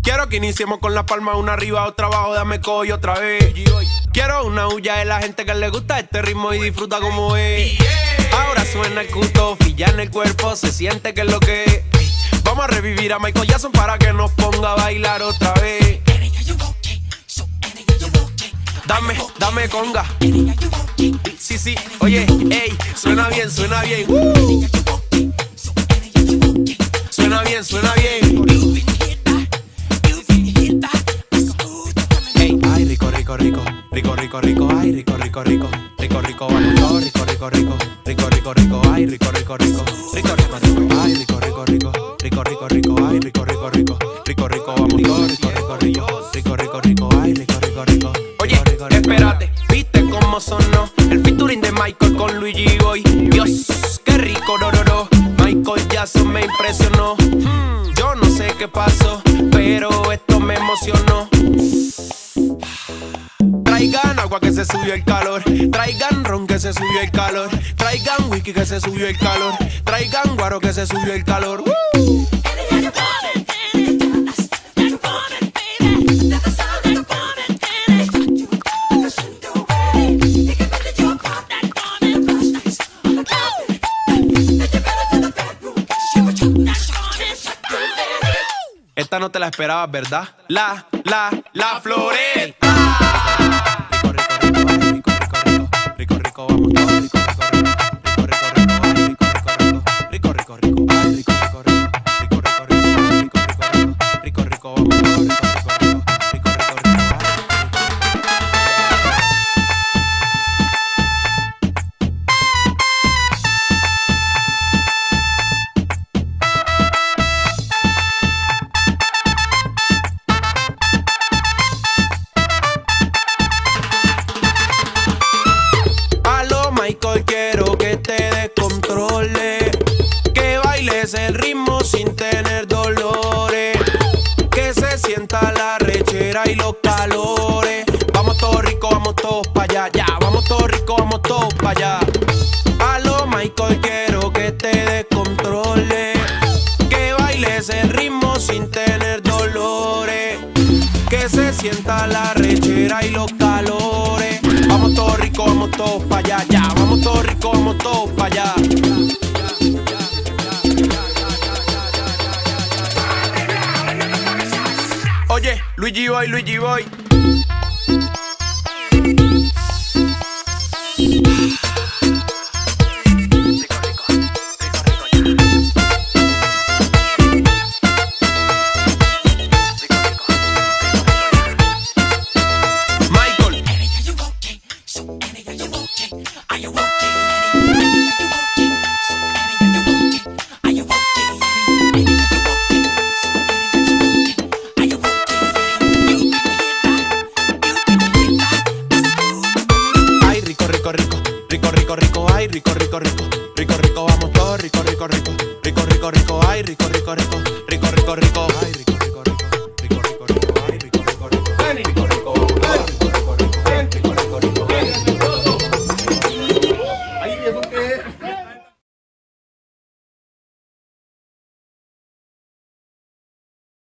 Quiero que iniciemos con la palma una arriba, otra abajo, dame coy otra vez. Quiero una huya de la gente que le gusta este ritmo y disfruta como es. Ahora suena el cutofi, ya en el cuerpo se siente que es lo que es. Vamos a revivir a Michael Jackson para que nos ponga a bailar otra vez. Dame conga. Sí, sí, oye, ey, suena bien, suena bien. Suena bien, suena bien. Ey, ay, rico, rico, rico, rico, rico, rico, ay, rico, rico, rico, rico, rico, vamos todos, rico, rico, rico, rico, rico, rico, ay, rico, rico, rico, rico, rico, rico, ay, rico, rico, rico, rico, rico, rico, ay, rico, rico, rico, rico, rico, vamos todos, rico, rico, rico, rico, rico, rico, ay, rico, rico, rico. Oye, espérate, ¿viste cómo sonó el featuring de Michael con Luigi Boy? Dios, qué rico, rororo. Michael Jackson me impresionó. Yo no sé qué pasó, pero esto me emocionó. Traigan agua que se subió el calor. Traigan ron que se subió el calor. Traigan whisky que se subió el calor. Traigan guaro que se subió el calor. Esta no te la esperabas, ¿verdad? La Floreta. Rico, rico, rico, rico, rico, vamos todos, rico, rico, rico, rico, rico, rico, ay, rico, rico, rico, rico, rico, rico, rico, rico, rico, rico, vamos todos, rico, rico, rico, rico, rico, Michael, quiero que te descontrole, que bailes el ritmo sin tener dolores, que se sienta la rechera y los calores. Vamos todos ricos, vamos todos pa' allá, ya, vamos todos ricos, vamos todos pa' allá. Aló, Michael, quiero que te descontrole, que bailes el ritmo sin tener dolores, que se sienta la rechera y los calores. Vamos todos ricos, vamos todos pa' allá, ya. Vamos todos ricos, vamos todos pa' allá. Oye, Luigi Boy, Luigi Boy. Rico, ay, rico, rico, rico, rico, rico, vamos todos, rico, rico, rico, rico, rico, rico, ay, rico, rico, rico, rico, rico, rico, ay, rico.